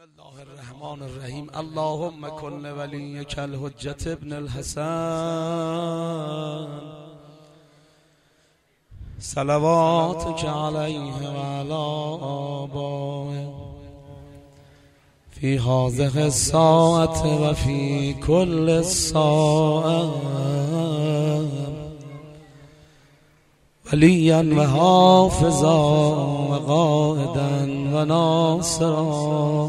الله الرحمن الرحیم. اللهم کن ولیک الحجة ابن الحسن صلواتک علیه و علی آبائه فی هذه الساعة و فی کل الساعة ولیا و حافظا و قائدا و ناصرا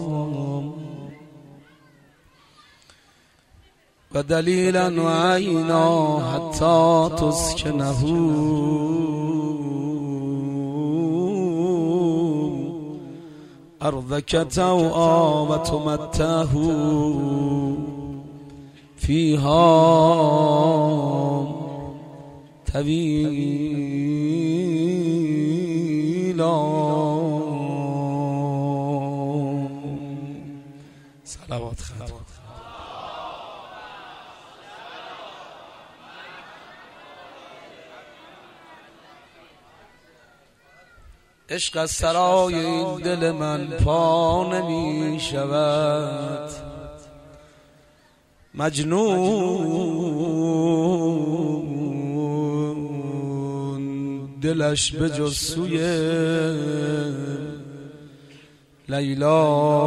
و دلیلا و عینا حتی تسکنه ارضک طوعا و تمتعه فیها طویلا. صلوات خدا. عشق از سرای این دل من پا نمی شود، مجنون دلش به جز سوی لیلا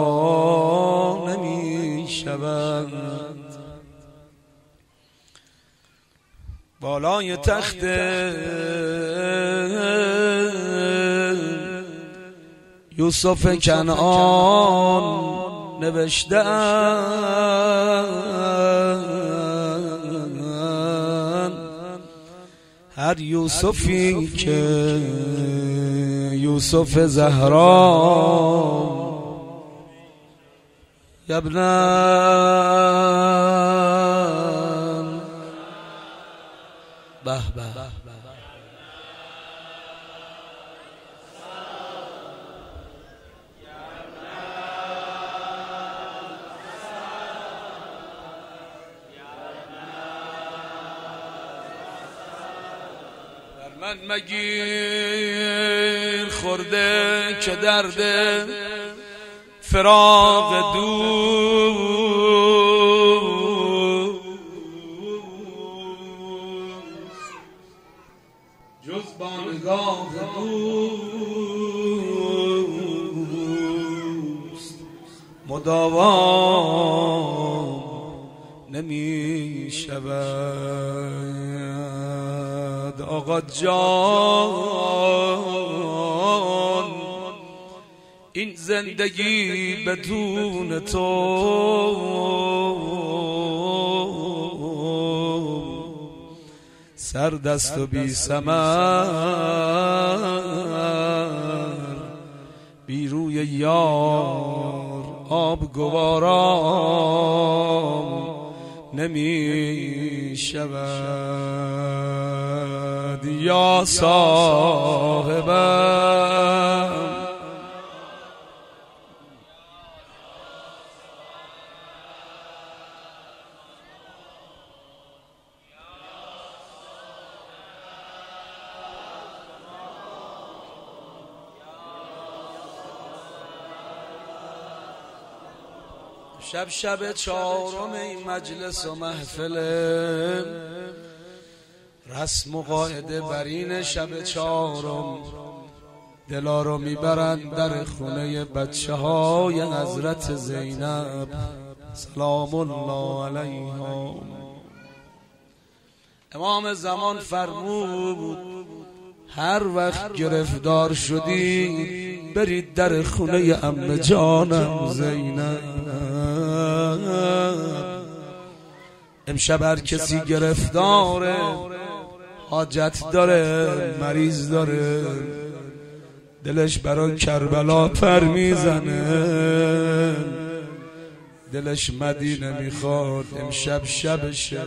نمی شود. بالای تخت یوسف کنعان نوشته‌اند هر یوسفی که یوسف زهرا یبنن به به من مگیر خورده که درد فراق دوست جز با نگاه دوست مداوام نمی شود. آقا جان این زندگی بدون تو سرد است و بی ثمر، بی روی یار آب گوارام نمی شود. یا صاحبم شب چهارم این مجلس و محفل رسم و قاعده برین شب چهارم دلا رو میبرند در خونه بچه های حضرت زینب سلام الله علیها. امام زمان فرمود هر وقت گرفتار شدی برید در خونه عمه جانم زینب. امشب هر کسی گرفتاره، حاجت داره، مریض داره، دلش برای کربلا پر میزنه، دلش مدینه میخواد، امشب شبشه.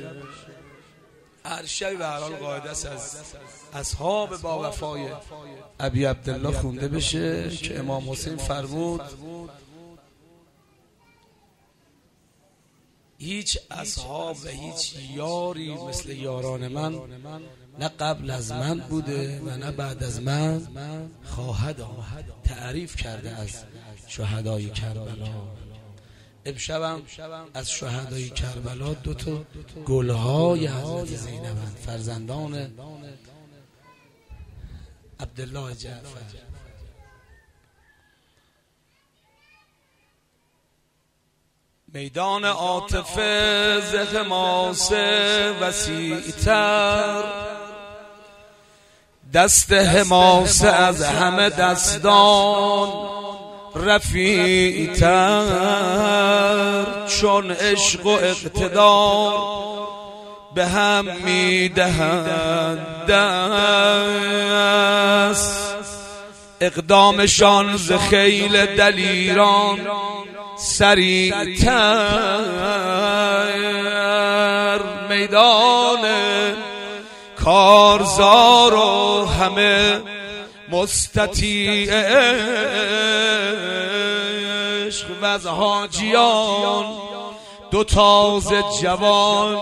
هر شبی به هر حال قاعده است از اصحاب با وفای ابی عبدالله خونده بشه که امام حسین فرمود هیچ اصحاب و هیچ یاری مثل یاران من نه قبل از من بوده و نه بعد از من خواهد آمد. تعریف کرده از شهدای کربلا. امشبم از شهدای کربلا 2 تا گلهای حضرت زینبند، فرزندان عبدالله جعفر. میدان عاطفه ز حماس وسیع‌تر، دست حماسه از همه دستان رفیع‌تر، چون عشق و اقتدار به هم میدهند دست، اقدامشان ز خیل دلیران سریع‌تر. میدان کارزار و همه مستطیع عشق، و از حاجیان 2 تازه جوان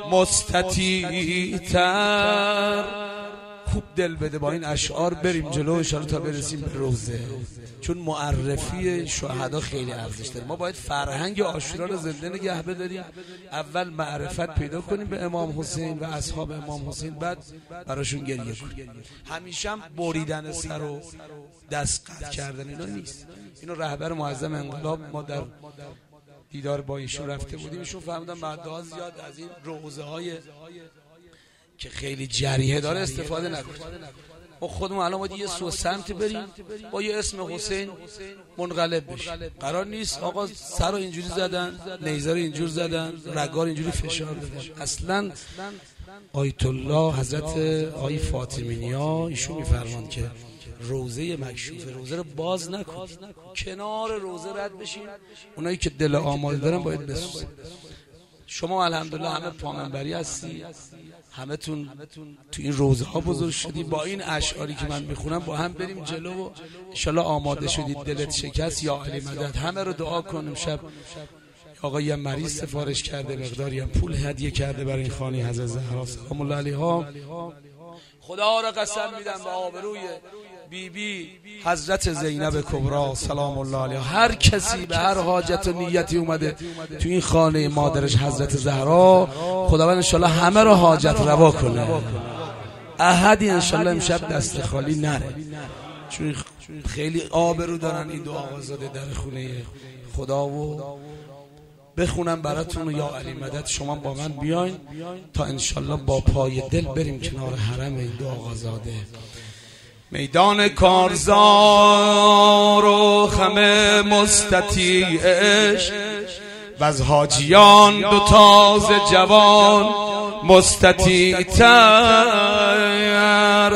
مستطیع‌تر. خوب دل بده با این اشعار بریم جلو ان شاءالله تا برسیم به روزه، چون معرفی شهدا خیلی ارزش داره. ما باید فرهنگ عاشورا رو زنده نگه بداریم. اول معرفت پیدا کنیم به امام حسین و اصحاب امام حسین، بعد براشون گریه کنیم. همیشه هم بریدن سر و دست قطع کردن اینا نیست. اینو رهبر معظم انقلاب ما در دیدار با ایشون رفته بودیم، ایشون فهمیدن بعدها زیاد از این روزه های که خیلی جریحه داره استفاده نکنید. ما خودمون الان باید یه سو سمت بریم با یه اسم حسین منقلب بشیم. قرار نیست آقا سر رو اینجوری زدن، نیزه رو اینجور زدن، رگار اینجوری فشار دادن. اصلا آیت الله حضرت آقای فاطمی نیا ایشون میفرمان که روزه مکشوفه، روزه رو باز نکن، کنار روزه رد بشین. اونایی که دل آماده دارن باید بسوزن. شما الحمدلله همه پامنبری هستی، همه تون تو این روزه ها بزرگ شدی. با این اشعاری که من میخونم با هم بریم جلو و انشالله آماده شدید، دلت شکست یا علی مدد. همه رو دعا کنیم. شب آقا یه مریض سفارش کرده، مقداری هم پول هدیه کرده برای این خانه حضرت زهرا سلام الله علیها. خدا را قسم میدم به آبروی بی حضرت زینب کبرا سلام الله علیها، هر کسی به هر حاجت و نیتی اومده تو این خانه مادرش حضرت زهرا، خداوند انشالله همه رو حاجت روا کنه. احدی انشالله امشب دست خالی نره، چون خیلی آبرو دارن این 2 آقازاده در خونه خدا. و بخونم براتون یا علی مدد شما با من بیاین تا انشالله با پای دل بریم کنار حرم این 2 آقازاده. میدان کارزار و همه مستطیعش، و از حاجیان 2 تازه جوان مستطیع‌تر.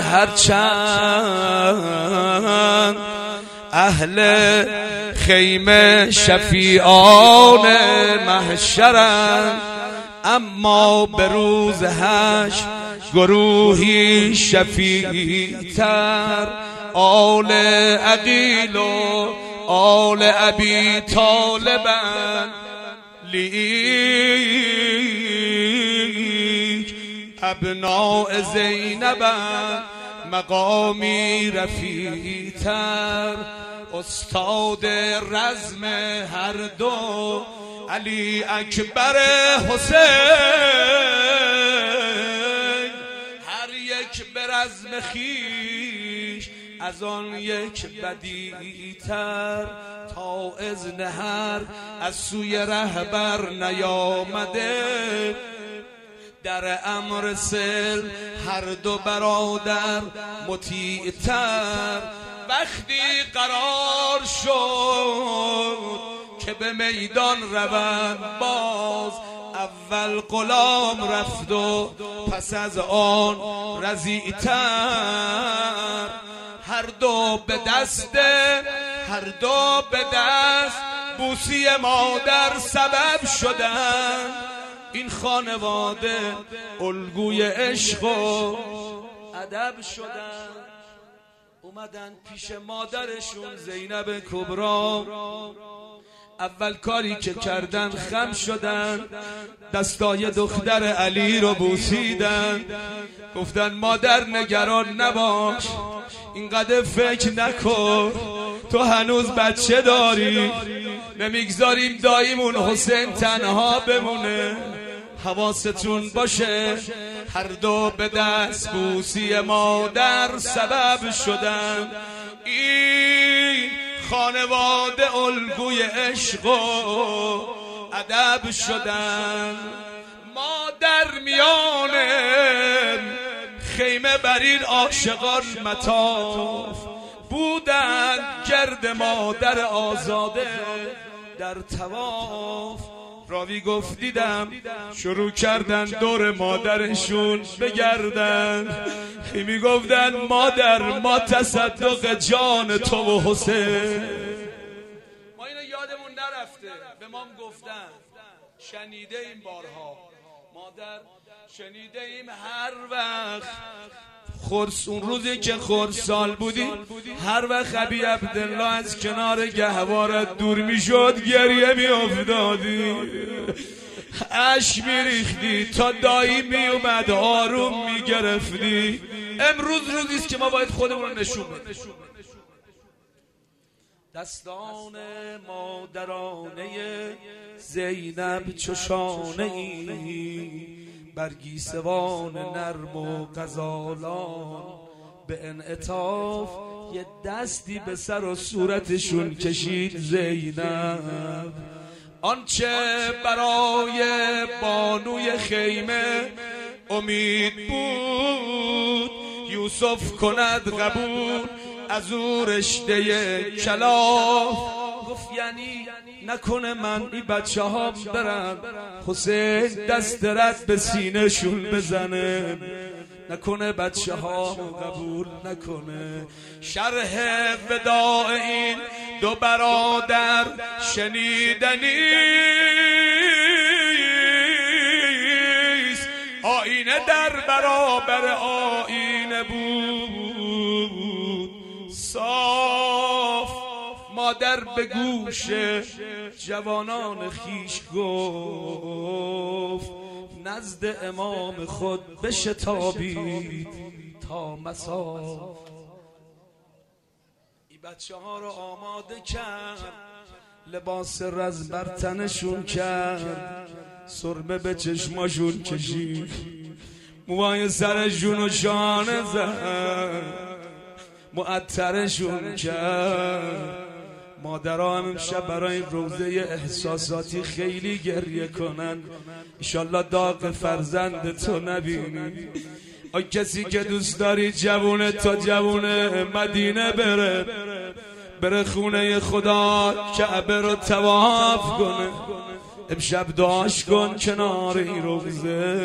هرچند اهل خیمه شفیعان محشرند، اما به روز حشر گروهی شفیع‌تر. آل عقیل و آل ابی طالبند، لیک ابناء زینبند مقامی رفیع‌تر. استاد رزم هر 2 علی اکبر حسین، هر یک به رزم خویش از آن یک بدیع‌تر. تا اذن هر از سوی رهبر نیامده، در امر سل هر 2 برادر مطیع‌تر. وقتی قرار شد که به میدان روند باز، اول غلام رفت و پس از آن رضیع‌تر. هر دو به دست بوسی مادر سبب شدن. این خانواده الگوی عشق و ادب شدن. اومدن پیش مادرشون زینب کبرا، اول کاری که کردن خم شدن، دستای دختر علی رو بوسیدن، گفتن مادر نگران نباش، اینقدر فکر نکن، تو هنوز بچه داری، نمیگذاریم داییمون حسین تنها بمونه. حواستون باشه هر دو به دست بوسی مادر سبب شدن. این خانواده الگوی عشق و ادب شدن. مادر میان خیمه بر این عاشقان مطاف بودن، گرد مادر آزاده در طواف. راوی گفت دیدم شروع کردن دور مادرشون بگردن، میگفتن مادر ما تصدق جان تو و حسین. ما اینو یادمون نرفته، به ما گفتن، شنیده این بارها. مادر شنیده ایم هر وقت اون روزی که خردسال بودی، هر وقت ابی عبدالله از کنار گهوارت دور میشد گریه میافتادی، اشک میریختی تا دایی میومد آروم میگرفتی. امروز روزیست که ما باید خودمون رو نشون بدیم. دستان مادرانه زینب چوشانه ای، برگیسوان نرم و غزالان به انعطاف، یه دستی به سر و صورتشون کشید زینب. آنچه برای بانوی خیمه امید بود یوسف کند قبول از او رشته کلاف. گفت یعنی نکنه من این بچه ها برم حسین دست رد به سینه شون بزنه، نکنه بچه ها قبول نکنه. شرح وداع این دو برادر شنیدنیست، آینه در برابر آینه بود صاف. مادر به گوش جوانان خیش گفت نزد امام خود بشتابید تا مساف. این بچه ها رو آماده کرد، لباس رز بر تنشون کرد، سرمه به چشماشون کشید، موهای سرشون و شانه زد، معطرشون کرد. مادرها هم امشب برای روزه احساساتی خیلی گریه کنن، انشالله داغ فرزند تو نبینی. آی کسی که دوست داری جوونه تا جوونه مدینه بره خونه خدا کعبه رو طواف کنه، امشب دعاش کن کنار این روزه.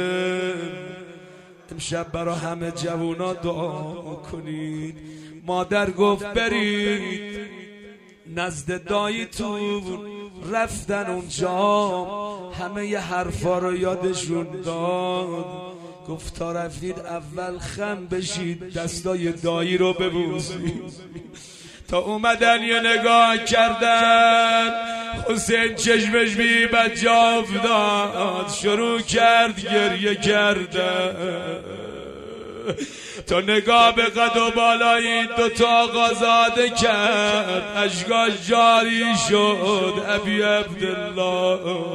امشب برای همه جوونا دعا کنید. مادر گفت برید نزد داییتون، رفتن اونجا همه ی حرفا رو یادشون داد. گفت تا رفتید اول خم بشید دستای دایی رو ببوسید. تا اومدن یه نگاه کردن، حسین چشمش بی بچه افتاد، شروع کرد گریه کردن. تا نگاه به قد و بالای دوتا آقازاده کرد، اشکاش جاری شد. ابی عبدالله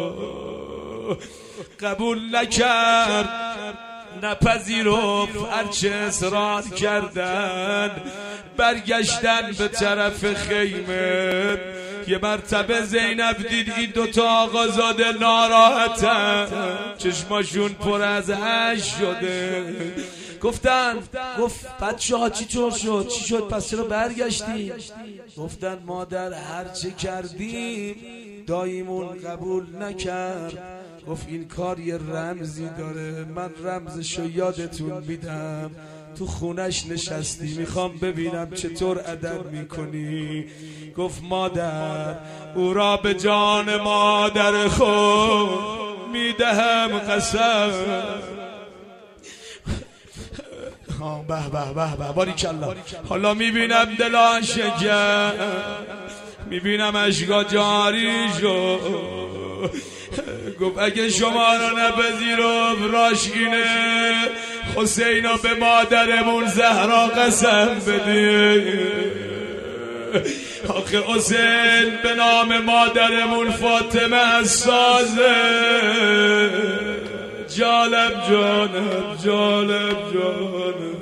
قبول نکرد، نپذیرفت، هرچه اصرار کردن. برگشتن به طرف خیمه، یه مرتبه زینب دید این دوتا آقازاده ناراحتن، چشماشون پر از اشک شده. گفت بچه ها چی شد؟ چی شد؟ پس چرا برگشتی؟ گفتن مادر هرچه کردیم داییمون قبول نکرد. گفت این کار یه رمزی داره، من رمزشو یادتون میدم. تو خونش نشستی، میخوام ببینم چطور ادب میکنی. گفت مادر او را به جان مادر خود میدهم قسم. به به به به باریکالله. حالا میبینم دلا شکر، میبینم اشکا جاری شد. گفت اگه شما رو نپذیرم راش اینه حسینو به مادرمون زهرا قسم بده. آخه حسین به نام مادرمون فاطمه از سازه. جالب جانب جالب جانب.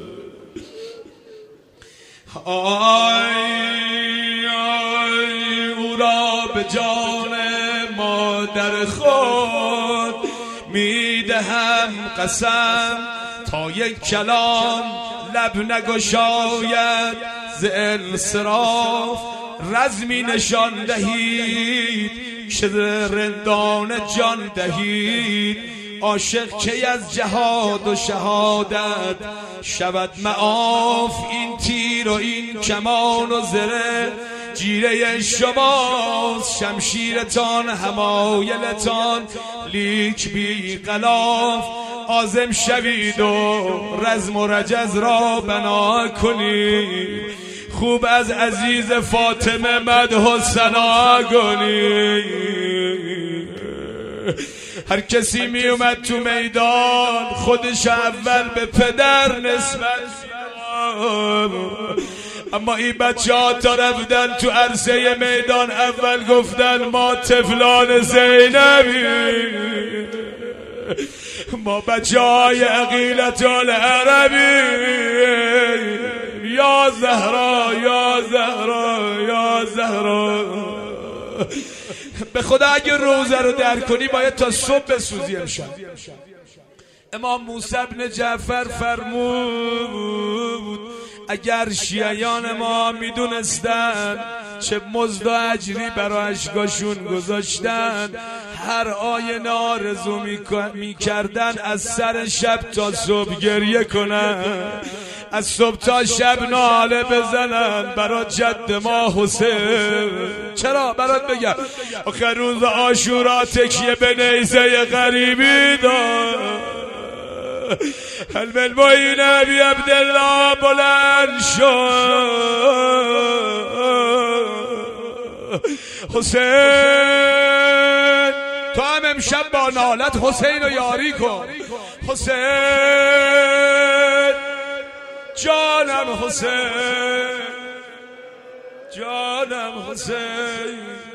آی آی او را به جان مادر خود میدهم قسم، تا یک کلام لب نگشاید ز انصراف. رزمی نشان دهید که رندان جان دهید، عاشق کی از جهاد و شهادت شود معاف. این تیر و این کمان و زره جیره شماست، شمشیرتان حمایلتان لیک بی غلاف. عازم شوید و رزم و رجز را بنا کنید، خوب از عزیز فاطمه مدح و ثنا کنید. هر کسی می اومد تو میدان خودش اول به پدر نسبت، اما این بچه ها تا رفتن تو عرصه میدان اول گفتن ما طفلان زینبی، ما بچه های عقیلت العربی. یا زهرا یا زهرا یا زهرا. به خدا اگه روزه رو در کنی باید تا صبح بسوزی امشب. امام موسی بن جعفر فرمود اگر شیعیان ما میدونستن چه مزد و اجری برای اشکاشون گذاشتن، هر آینه آرزو میکردن از سر شب تا صبح گریه کنن، از صبح تا شب ناله بزنن برای جد ما حسین. چرا؟ برات بگم آخر روز عاشورا تکیه به نیزه غریبی داد. حلم المعین ابی عبدالله بلند شد. حسین تو هم امشب با نالت حسین رو یاری کن. حسین جانم حسین جانم حسین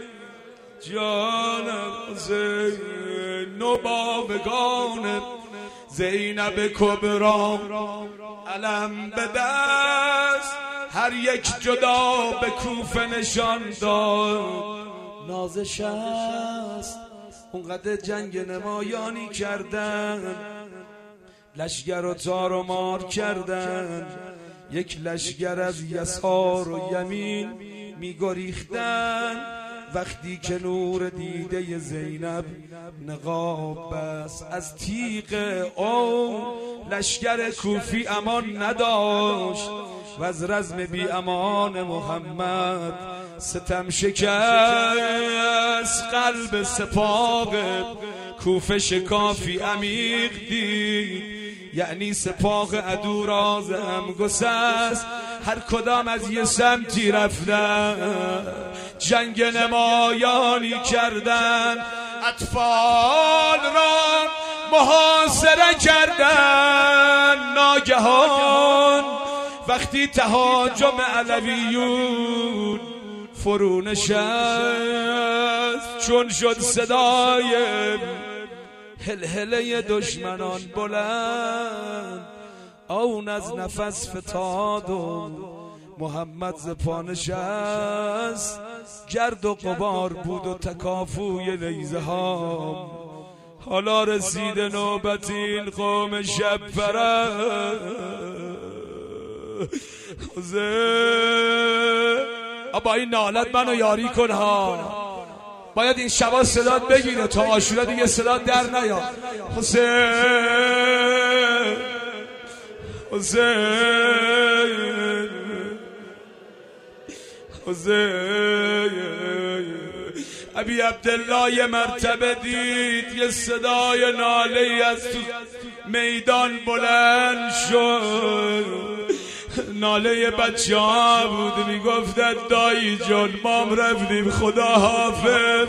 جانم حسین. نوباوگان زینب کبرا علم به دست، هر یک جدا به کوفه نشان داد. نازش است اونقدر جنگ نمایانی کردن، لشگر و تار و مار کردن، یک لشگر از یسار و یمین میگریختن. وقتی که نور دیده زینب نقاب بست از تیغ او، لشگر کوفی امان نداشت و از رزم بی امان محمد ستم شکست. قلب سپاه کوفه شکافی عمیق دید، یعنی سپاه عدو را هم گسست. هر کدام از یه سمتی رفتن، جنگ نمایانی کردن، اطفال را محاصره کردن. ناگهان وقتی تهاجم علویون فرو نشست، چون شد صدای هلهله دشمنان بلند، اون از نفس فتاد و محمد ز پا نشست. گرد و غبار بود و تکافوی نیزه ها، حالا رسید نوبت این قوم شب پرست. با این نالت منو یاری کن ها، باید این شبا صدات بگیره تا عاشورا دیگه صدات در نیاد. حسین حسین حسین. ابی عبدالله یه مرتبه دید یه صدای ناله از تو میدان بلند شد. ناله بچه ها بود، میگفتد دایی جان مام رفتیم خدا حافظ.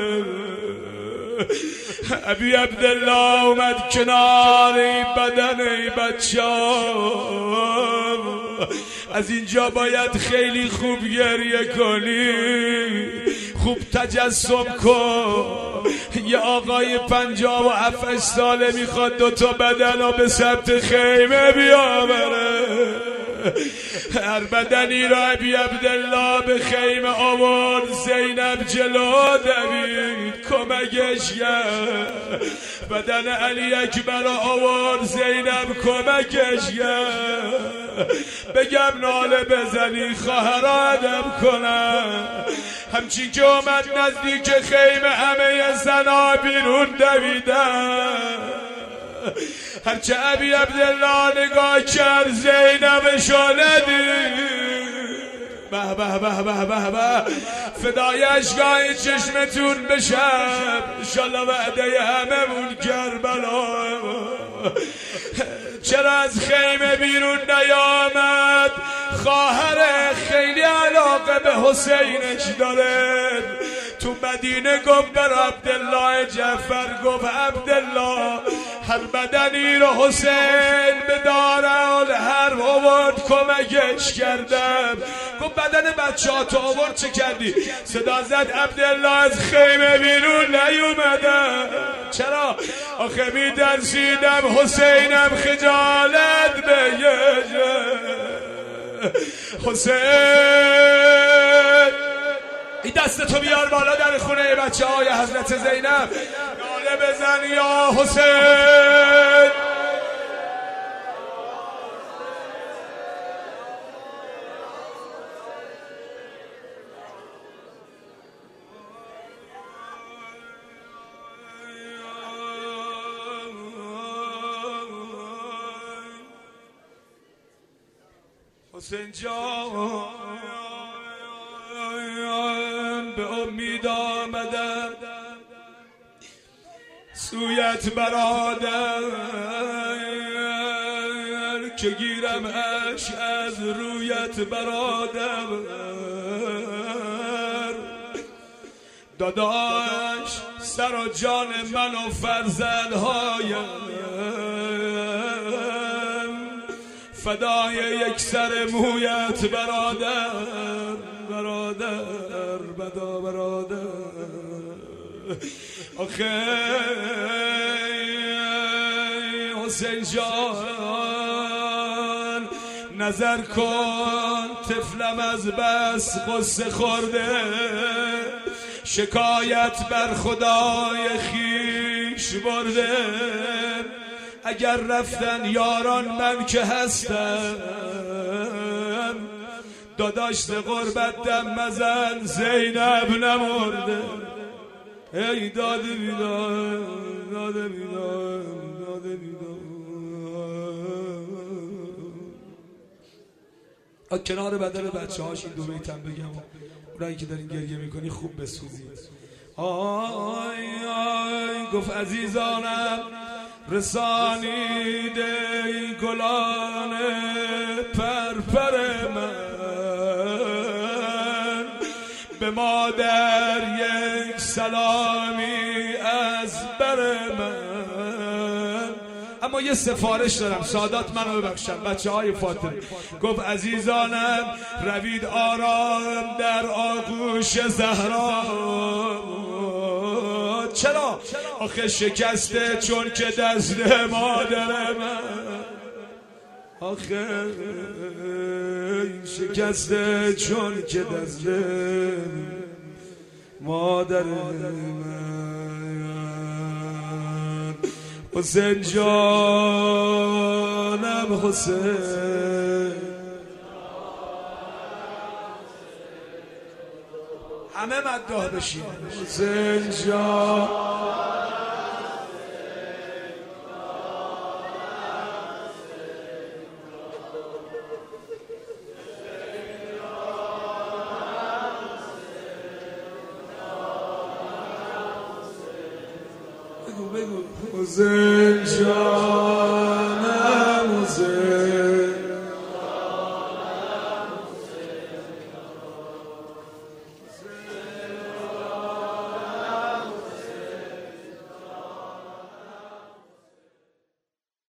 ابی عبدالله اومد کنار بدن بچه ها، از اینجا باید خیلی خوب گریه کنی، خوب تجسم کن. یه آقای 57 ساله میخواد 2 تا بدن به سمت خیمه بیاوره. هر بدنی را ابی عبدالله به خیمه آورد، زینب جلو دوید کمکش کرد. بدن علی اکبر را آورد، زینب کمکش کرد. بگم ناله بزنی خواهرها ادب کنن. همچین که اومد نزدیک خیمه همه زنا بیرون دویدن. هرچه ابی عبدالله نگاه کرد زینبشو ندید. به به به به به به، فدای اشکای چشمتون بشم، انشالله وعده هممون کربلا. چرا از خیمه بیرون نیامد؟ خواهر خیلی علاقه به حسینش داره. تو مدینه گفت بر عبدالله جعفر، گفت عبدالله هر بدنی رو حسین به دارال هر آورد کمکش کردم. گفت بدن بچه ها تو آورد چه کردی؟ صدا زد عبدالله از خیمه بیرون نیومدم. چرا؟ آخه می درسیدم حسینم خجالت بکشه. حسین این دستتو بیار بالا در خونه بچه های حضرت زینب، ناله بزن یا حسین. حسین جان به امید آمدم سویت برادر، که گیرم اش از رویت برادر. داداش سر و جان من و فرزندهایم فدای یک سر مویت برادر. برادر بدا برادر. آخه حسین جان نظر کن، طفلم از بس قصه خورده، شکایت بر خدای خیش برده. اگر رفتن یاران من که هستم، داداش ز غربت دم مزن زینب نمرده. ای داده بیدار داده بیدار داده بیدار. کنار بدن بچه هاش این 2 بیتم بگم، اونایی که دارین گریه میکنی خوب بسوزید. آی آی گفت عزیزانم رسانیده گلان پرپر من، به مادر یک سلامی از بر من. اما یه سفارش دارم، سادات منو ببخشن بچه های فاطمه. گفت عزیزانم روید آرام در آغوش زهرا. چرا؟ آخه شکسته چون که دست مادر من. آخه شکسته چون که دست مادر من. حسین جانم حسین، همه مداح بشین. حسین جان بگو حسین